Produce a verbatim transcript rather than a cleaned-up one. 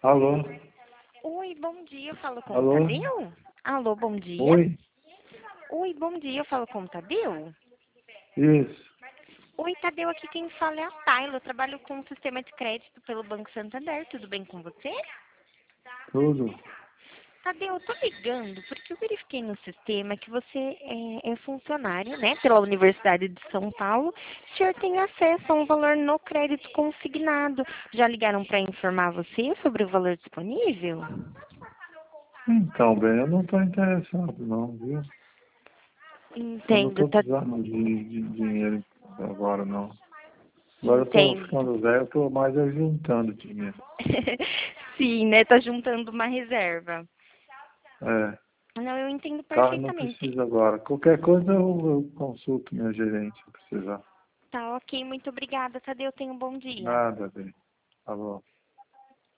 Alô? Oi, bom dia, eu falo com o Alô? Tadeu? Alô, bom dia. Oi? Oi, bom dia, eu falo com o Tadeu? Isso. Oi, Tadeu, aqui quem fala é a Tayla, eu trabalho com o sistema de crédito pelo Banco Santander, tudo bem com você? Tudo? Tadeu, eu tô ligando porque eu verifiquei no sistema que você é, é funcionário, né, pela Universidade de São Paulo. O senhor tem acesso a um valor no crédito consignado. Já ligaram para informar você sobre o valor disponível? Então, bem, eu não estou interessado não, viu? Eu não Entendo, estou tá, precisando de, de dinheiro agora não. Agora eu estou entendo. ficando velho, eu estou mais é juntando dinheiro. Sim, né? Tá juntando uma reserva. É, Não, eu entendo tá, não perfeitamente. preciso agora. Qualquer coisa eu, eu consulto minha gerente se precisar. Tá ok, muito obrigada, Tadeu. Tenha um bom dia. Nada, bem. Tá bom.